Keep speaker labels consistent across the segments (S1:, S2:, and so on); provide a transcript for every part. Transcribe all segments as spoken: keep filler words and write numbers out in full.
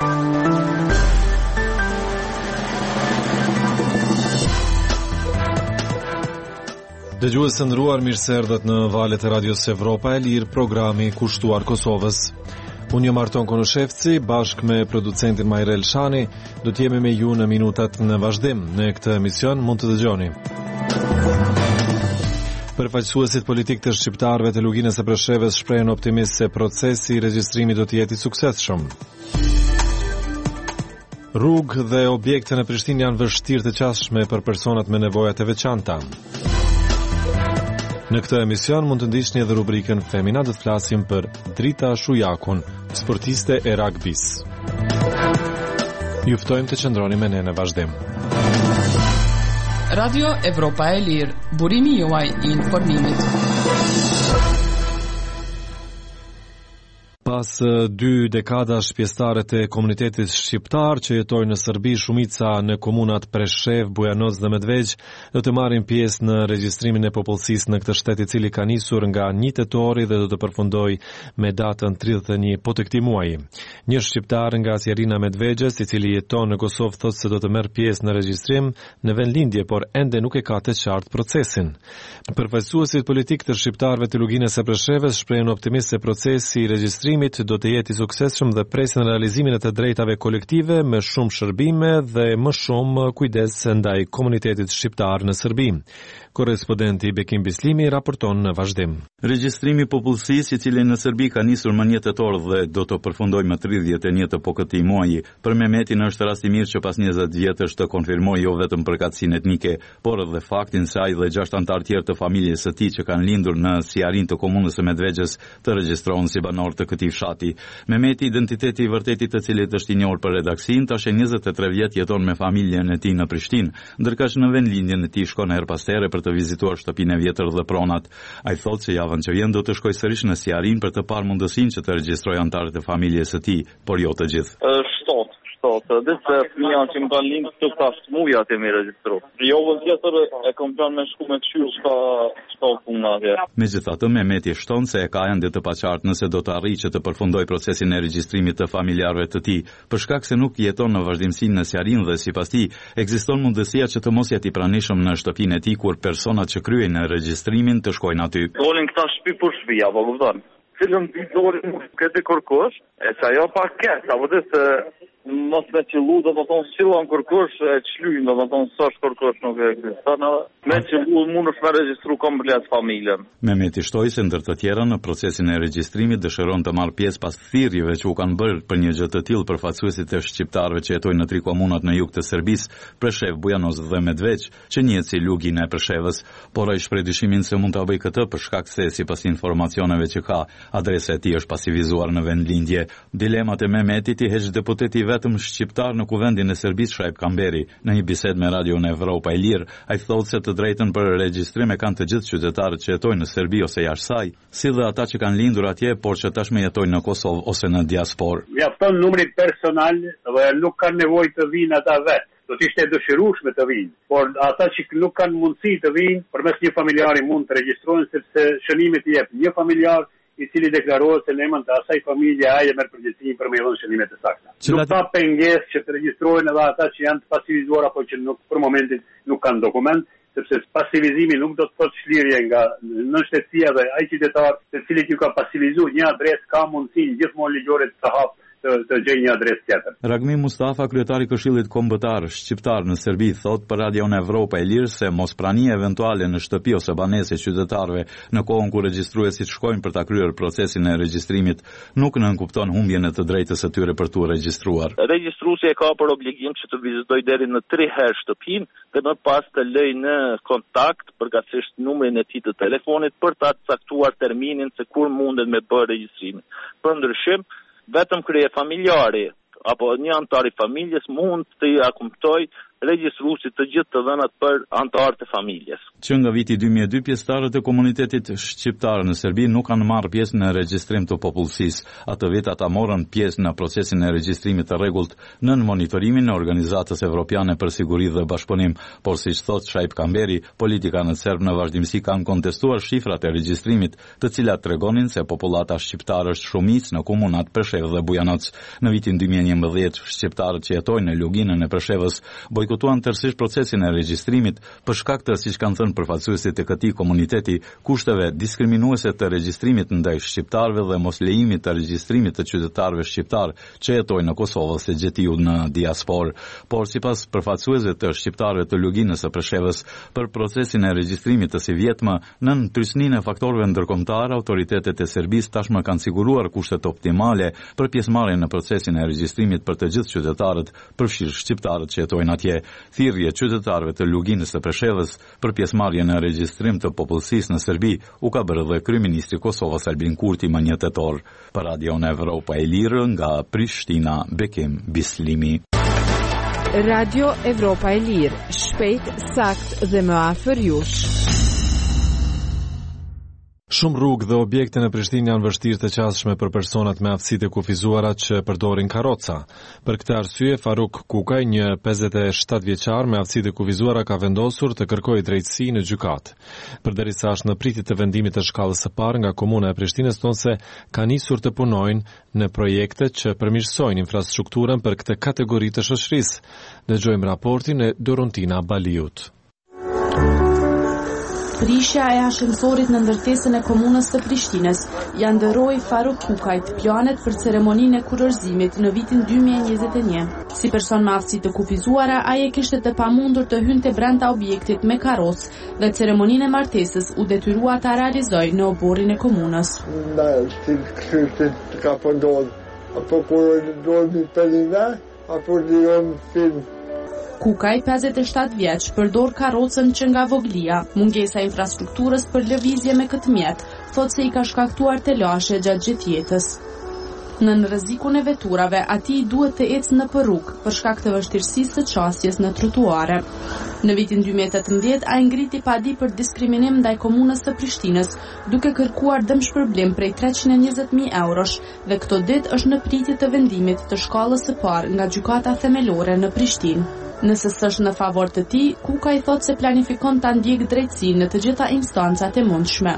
S1: Dëgjues të nderuar, mirë se erdhët në valët e Radios Evropa e Lirë, programi kushtuar Kosovës. Unë jam Arton Konoshevci, bashkë me producentin Majrel Shani, do të jemi me ju në minutat në vazhdim. Në këtë emision mund të dëgjoni. Përfaqësuesit politik të shqiptarëve të Luginës së Preshevës shprehen optimist se procesi i regjistrimit do të jetë i suksesshëm. Rrugë dhe objekte në Prishtinë janë vështirë të qasshme për personat me nevoja të veçanta. Në këtë emision mund të ndiqni edhe rubrikën Femina, do të flasim për Drita Shujakun, sportiste e ragbis. Ju ftojmë të qëndroni me ne në vazhdim.
S2: Radio Evropa e Lirë, burimi juaj i informimit.
S1: Pas dy dekadash, pjesëtarët e komunitetit shqiptar që jetojnë në Serbi, shumica në komunat Preshev, Bujanoc dhe Medvegjë, do të marrin pjesë në regjistrimin e popullsisë në këtë shtet, i cili ka nisur nga një tetori dhe do të përfundojë me datën tridhjetë e një po të këtij muaji. Një shqiptar nga Zjarina Medvegjës, i cili jeton në Kosovë, thotë se do të merr pjesë në regjistrim në vendlindje, por ende nuk e ka të qartë procesin. Përfaqësuesit politik të shqiptarëve të Luginës së Preshevës shprehen optimist se procesi i regjistrimit do të jetë i suksesshëm dhe presin realizimin e të drejtave kolektive me shumë shërbime dhe më shumë kujdes ndaj komunitetit shqiptar në Serbi. Korrespondenti Bekim Bislimi raporton në vazhdim.
S3: Regjistrimi popullsisë, i cili në Serbi ka nisur më një tetor dhe do të përfundojë më tridhjetë e një të po këtij muaji, për Mehmetin është rasti mirë që pas njëzet vjetësh të konfirmojë jo vetëm përkatësinë etnike, por edhe faktin se ai dhe gjashtë antar tjerë të familjes së tij që kanë lindur në Zjarin të komunës së Medvegjës të regjistrohen si banor të këtij fshati. Mehmeti, identiteti i vërtetit të cilit është i njohur për redaksin, tash e njëzet e tre vjet jeton me familjen e tij në Prishtinë, ndërkaq në vendlindjen e tij shkon her pas here për të vizituar shtëpinë e vjetër dhe pronat. Ai thotë se javën që vjen do të shkojë sërish në Zjarin për të parë mundësinë që të regjistrojë antarët e familjes së tij, por jo të gjithë.
S4: Shtot, shtot. Dhe fëmija që më kanë lind të tash muja të mi regjistru. Javën tjetër e kam planë me shku me këshyrë çka çka puna atje.
S3: Megjithatë, Mehmeti shton se e ka ende të paqartë nëse do të arrijë që të përfundojë procesin e regjistrimit të familjarëve të tij, për shkak se nuk jeton në vazhdimsi në Zjarin dhe sipas tij ekziston mundësia që të mos jetë i pranishëm në shtëpinë e tij kur personat që kryejnë regjistrimin të shkojnë aty.
S4: Dolin këta shtëpi për shtëpi, apo kupton? Cilën ti dolin këtë kërkosh, e sa jo pa kes, apo dhe se mos me qëllu, do të thonë qëllon kërkosh, e qlyjnë, do të thonë së është kërkosh nuk e ekziston, me qëllu mund është me regjistru komplet familjen.
S3: Mehmeti shtoi se ndër të tjera në procesin e regjistrimit dëshiron të marrë pjesë pas thirrjeve që u kanë bërë për një gjë të tillë përfaqësuesit e shqiptarëve që jetojnë në tri komunat në jug të Serbisë, Preshev, Bujanoc dhe Medvegjë, që njihet si Lugina e Preshevës, por ai shpreh dyshimin se mund ta bëjë këtë për shkak se sipas informacioneve që ka, adresa e tij është pasivizuar në vendlindje. Dilemat e Mehmetit i heq deputeti vetëm shqiptar në kuvendin e Serbisë Shaib Kamberi. Në një bisedë me Radio Evropa e Lirë, ai thotë se të drejtën për regjistrim e kanë të gjithë qytetarët që jetojnë në Serbi ose jashtë saj, si dhe ata që kanë lindur atje, por që tashmë jetojnë në Kosovë ose në diasporë.
S5: Mjafton numri personal dhe nuk kanë nevojë të vinë ata vetë. Do të ishte dëshirueshme të vinë, por ata që nuk kanë mundësi të vinë, përmes një familjari mund të regjistrohen sepse shënimet i jep një familjar i cili deklarohet se në emër të asaj familje ai e merr përgjegjësinë për me dhënë shënime të sakta. Nuk ka pengesë që të regjistrohen edhe ata që janë të pasivizuar apo që nuk për momentin nuk kanë dokument, sepse pasivizimi nuk do të thotë shlirje nga nënshtetësia dhe ai qytetar i cili ju ka pasivizuar një adresë ka mundësinë gjithmonë ligjore të hapë të, të gjejë një adresë tjetër.
S3: Ragmi Mustafa, kryetari i Këshillit Kombëtar Shqiptar në Serbi, thot për Radio Evropa e Lirë se mosprania eventuale në shtëpi ose banese qytetarëve në kohën kur regjistruesit shkojnë për ta kryer procesin e regjistrimit nuk nënkupton humbjen e të drejtës së tyre për tu regjistruar.
S4: Regjistruesi e ka për obligim që të vizitojë deri në tre herë shtëpinë dhe më pas të lejë në kontakt përgatësisht numrin e tij të telefonit për ta caktuar terminin se kur mundet me bërë regjistrimin. Për ndryshim, vetëm krye familjari apo një antar i familjes mund të ja kumtoj regjistruesit të gjithë të dhënat për anëtarët e familjes.
S3: Që nga viti dy mijë e dy pjesëtarët e komunitetit shqiptar në Serbi nuk kanë marrë pjesë në regjistrim të popullsisë. Atë vit ata morën pjesë në procesin e regjistrimit të rregullt nën monitorimin e Organizatës Evropiane për Siguri dhe Bashkëpunim, por siç thot Shaip Kamberi, politikanët serb në vazhdimsi kanë kontestuar shifrat e regjistrimit, të cilat tregonin se popullata shqiptare është shumicë në komunat Preshevë dhe Bujanoc. Në vitin dy mijë e njëmbëdhjetë, shqiptarët që jetojnë në luginën e Preshevës bojkotuan tërësisht procesin e regjistrimit për shkak të, siç kanë thënë përfaqësuesit e këtij komuniteti, kushteve diskriminuese të regjistrimit ndaj shqiptarëve dhe mos lejimit të regjistrimit të qytetarëve shqiptar që jetojnë në Kosovë ose gjetiu në diasporë. Por sipas përfaqësuesve të shqiptarëve të luginës së Preshevës, për procesin e regjistrimit të si vjetmë, nën trysninë e faktorëve ndërkombëtar, autoritetet e Serbisë tashmë kanë siguruar kushtet optimale për pjesëmarrjen në procesin e regjistrimit për të gjithë qytetarët, përfshirë shqiptarët që jetojnë atje. Thirrje qytetarëve të luginës së Preshevës për pjesëmarrje në regjistrim të popullsisë në Serbi u ka bërë dhe kryeministri i Kosovës Albin Kurti më një tetor. Për Radio Evropa e Lirë nga Prishtina, Bekim Bislimi.
S6: Radio Evropa e Lirë, shpejt, sakt dhe më afër jush.
S1: Shumë rrugë dhe objekte në Prishtinë janë vështirë të qasshme për personat me aftësitë e kufizuara që përdorin karroca. Për këtë arsye, Faruk Kukaj, një pesëdhjetë e shtatë vjeçar me aftësitë e kufizuara, ka vendosur të kërkojë drejtësi në gjykatë. Përderisa është në pritje të vendimit të shkallës së parë nga Komuna e Prishtinës, thonë se ka nisur të punojnë në projekte që përmirësojnë infrastrukturën për këtë kategori të shoqërisë. Dëgjojmë raportin e Dorontina Baliut.
S7: Prishja e ashensorit në ndërtesën e komunës së Prishtinës ja ndëroi Faruk Kukajt planet për ceremoninë e kurorëzimit në vitin dy mijë e njëzet e një. Si person me aftësi të kufizuara, ai e kishte të pamundur të hynte brenda objektit me karrocë dhe ceremoninë e martesës u detyrua ta realizojë në oborrin e komunës.
S8: Na stil kështu ka përdor, apo kur do të pëllina, apo diom film.
S7: Kukaj, pesëdhjetë e shtatë vjeç, përdor karrocën që nga voglia. Mungesa e infrastrukturës për lëvizje me këtë mjet, thotë se i ka shkaktuar telashe gjatë gjithë jetës. Në rrezikun e veturave, atij duhet të ecë në rrugë për shkak të vështirësisë së qasjes në trotuare. Në vitin dy mijë e tetëmbëdhjetë, ai ngriti padi për diskriminim ndaj komunës së Prishtinës, duke kërkuar dëmshpërblim prej treqind e njëzet mijë eurosh dhe këto ditë është në pritje të vendimit të shkallës së parë nga gjykata themelore në Prishtinë. Nëse s'është në favor të tij, Kukaj thotë se planifikon ta ndjekë drejtësinë në të gjitha instancat e mundshme.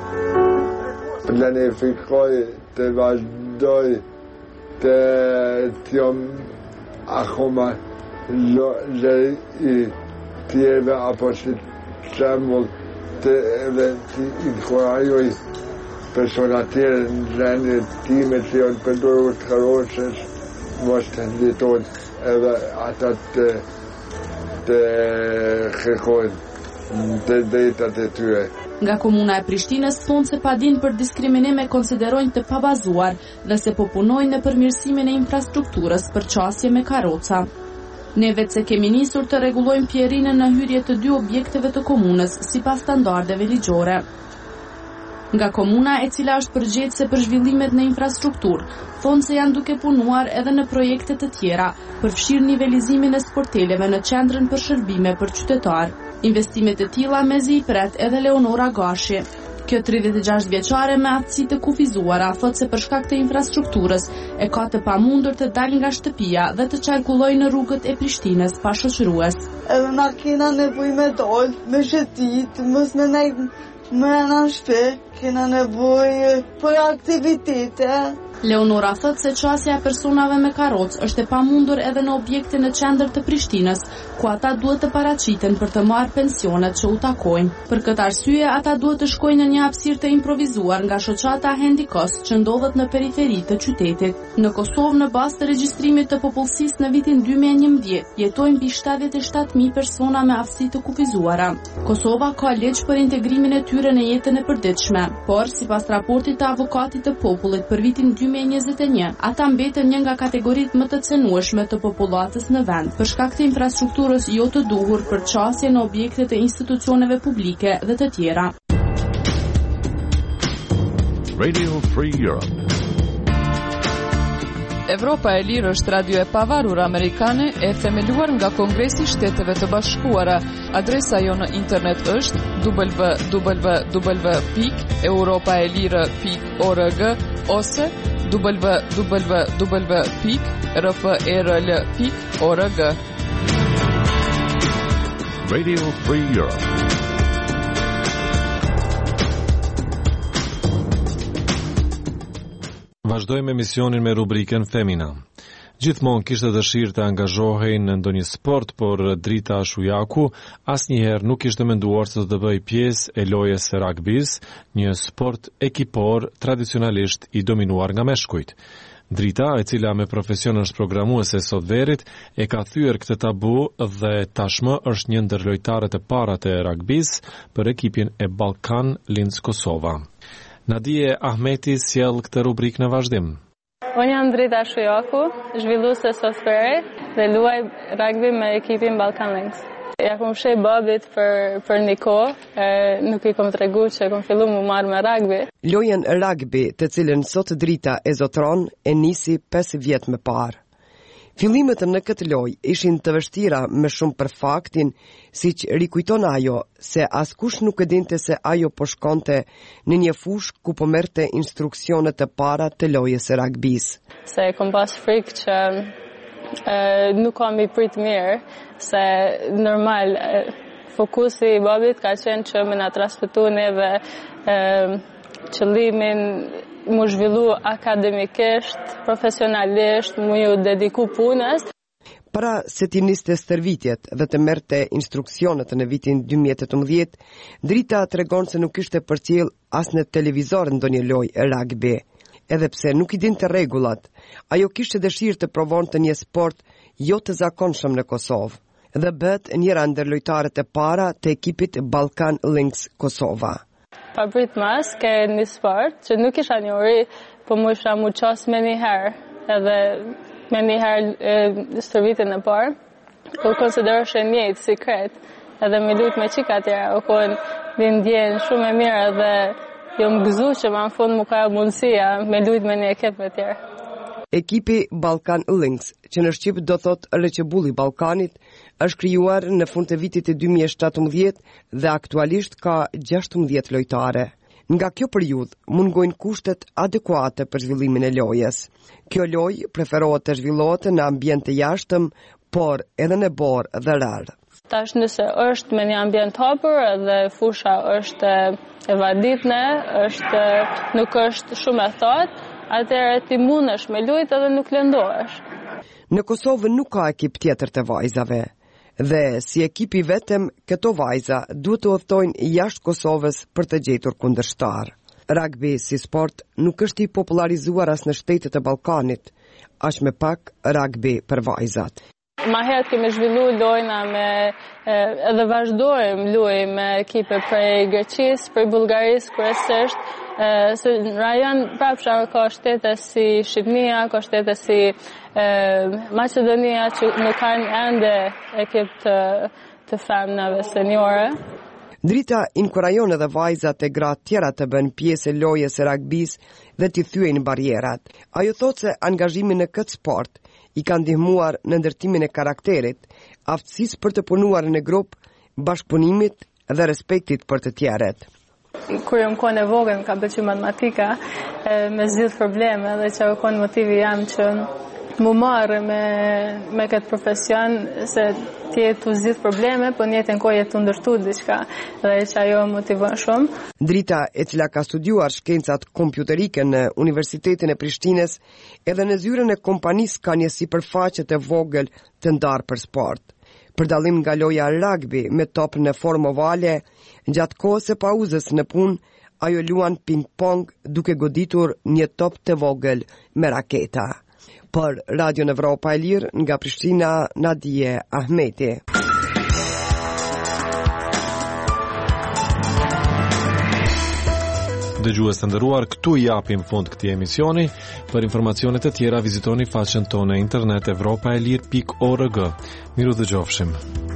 S8: Planifikoj të vazhdoj të t'jom akoma lojë i tjeve apo që shembull të edhe të inkurajoj persona tjere në gjendje time që janë përdorur të karrocës mos të ndjetojnë edhe ata të të kërkojnë të drejtat e tyre.
S7: Nga Komuna e Prishtinës thonë se padinë për diskriminim e konsiderojnë të pabazuar dhe se po punojnë në përmirësimin e infrastrukturës për qasje me karroca. Ne vetë se kemi nisur të rregullojmë pjerinën në hyrje të dy objekteve të komunës sipas standardeve ligjore. Nga komuna, e cila është përgjegjëse për zhvillimet në infrastrukturë, thonë se janë duke punuar edhe në projekte të tjera, përfshirë nivelizimin e sporteleve në qendrën për shërbime për qytetar. Investimet e tilla mezi i pret edhe Leonora Gashi. Kjo tridhjetë e gjashtë vjeçare me aftësi të kufizuara thotë se për shkak të infrastrukturës e ka të pamundur të dalë nga shtëpia dhe të qarkullojë në rrugët e Prishtinës pa shoqërues.
S9: Edhe na kena nevojë me dal, me shëtit, mos me nej më në shtëpi, kena nevojë për aktivitete.
S7: Leonora thot se qasja e personave me karrocë është e pamundur edhe në objekte në qendër të Prishtinës, ku ata duhet të paraqiten për të marrë pensionet që u takojnë. Për këtë arsye, ata duhet të shkojnë në një hapësirë të improvisuar nga shoqata Hendikos që ndodhet në periferi të qytetit. Në Kosovë, në bazë të regjistrimit të popullsisë në vitin dy mijë e njëmbëdhjetë, jetojnë mbi shtatëdhjetë e shtatë mijë persona me aftësi të kufizuara. Kosova ka ligj për integrimin e tyre në jetën e përditshme, por sipas raportit të avokatit të popullit për vitin dy mijë e njëzet e një, ata mbeten një nga kategoritë më të cenueshme të popullatës në vend, për shkak të infrastrukturës jo të duhur për qasje në objekte të institucioneve publike dhe të tjera.
S10: Radio Free Europe.
S2: Evropa e Lirë është radio e pavarur amerikane e themeluar nga Kongresi i Shteteve të Bashkuara. Adresa jo në internet është w w w pikë europaelire pikë org ose w w w pikë r f e r l pikë org.
S10: Radio Free Europe.
S1: Vazhdojmë emisionin me rubrikën Femina. Gjithmonë kishte dëshirë të angazhohej në ndonjë sport, por Drita Shujaku asnjëherë nuk kishte menduar se do të bëj pjesë e lojës së rugbys, një sport ekipor tradicionalisht i dominuar nga meshkujt. Drita, e cila me profesion është programuese e softverit, e ka thyer këtë tabu dhe tashmë është një ndër lojtarët e para të rugbys për ekipin e Ballkan Linz Kosova. Nadije Ahmeti sjell këtë rubrikë në vazhdim.
S11: Unë jam Drita Shujaku, zhvilluese software dhe luaj rugby me ekipin Ballkan Linz. Ja kom shej babit për për një kohë, nuk i kom tregu që kom fillu mu marrë me rugby.
S12: Lojën rugby, të cilën sot Drita e zotron, e nisi pesë vjet më parë. Fillimet në këtë lojë ishin të vështira me shumë për faktin, siç rikujton ajo, se askush nuk e dinte se ajo po shkonte në një fushë ku po merrte instruksionet të para të lojës së rugbys.
S11: Se kom pas frikë që e, nuk kam i prit mirë, se normal e, fokusi i babit ka qenë që më na transmetu neve e, qëllimin mu zhvillu akademikisht, profesionalisht, mu ju dediku punës.
S12: Para se ti niste stërvitjet dhe të merrte instruksionet në vitin dy mijë e tetëmbëdhjetë, Drita tregon se nuk ishte përcjell as në televizor ndonjë lojë rugby. Edhe pse nuk i dinte rregullat, ajo kishte dëshirë të provonte një sport jo të zakonshëm në Kosovë dhe bëhet njëra ndër lojtarët e para të ekipit Ballkan Linz Kosova.
S11: Pa prit mas, ke një sport që nuk isha njëri, po mu isha mu qas me një herë, edhe me një herë stërvitin e parë, po konsiderosh e njëjtë, sikret, edhe me lujt me qika tjera, o kohen vim djenë shumë e mirë, edhe jo më gëzu që ma në fund mu ka mundësia me lujt me një ekip me tjera.
S12: Ekipi Ballkan Linz, që në Shqip do thot Reqebulli Ballkanit, është krijuar në fund të vitit të dy mijë e shtatëmbëdhjetë dhe aktualisht ka gjashtëmbëdhjetë lojtare. Nga kjo periudhë mungojnë kushtet adekuate për zhvillimin e lojës. Kjo lojë preferohet të zhvillohet në ambient të jashtëm, por edhe në borë dhe rarë.
S11: Tash nëse është me një ambient hapur dhe fusha është e vaditne, është, nuk është shumë e thatë, atëherë ti mundesh me lujt edhe nuk lëndohesh.
S12: Në Kosovë nuk ka ekip tjetër të vajzave, dhe si ekipi vetëm, këto vajza duhet të udhtojnë jashtë Kosovës për të gjetur kundërshtar. Rugby si sport nuk është i popularizuar as në shtetet e Ballkanit, aq më pak rugby për vajzat.
S11: Ma herët kemi zhvillu lojna me, edhe vazhdojmë luaj me ekipe prej Greqisë, prej Bullgarisë, kryesisht, se në rajon prapsha ka shtete si Shqipnia, ka shtete si e, Macedonia, që nuk kanë ende ekip të, të femnave seniore.
S12: Drita inkurajon edhe vajzat e gratë tjera të bën pjesë e lojës së rugbys dhe t'i thyejnë barierat. Ajo thot se angazhimi në këtë sport i ka ndihmuar në ndërtimin e karakterit, aftësisë për të punuar në grup, bashkëpunimit dhe respektit për të tjerët.
S11: Kur jam kohën e vogël më ka pëlqyer matematika, me zgjidh probleme dhe që kon motivi jam që mu marrë me, me këtë profesion, se ti e të zgjidh probleme, po në jetën kohë jetë të ndërtu diçka dhe që ajo motivon shumë.
S12: Drita, e cila ka studiuar shkencat kompjuterike në Universitetin e Prishtinës, edhe në zyrën e kompanisë ka një sipërfaqe të vogël të ndarë për sport. Për dallim nga loja rugby me top në formë ovale, gjatë kohës së pauzës në punë, ajo luan ping-pong duke goditur një top të vogël me raketa. Për Radio Evropa e Lirë, nga Prishtina, Nadije Ahmeti.
S1: Dëgjues të nderuar, këtu i japim fund këtij emisioni. Për informacione të tjera vizitoni faqen tonë internet evropaelir pikë org. Miru dëgjofshim.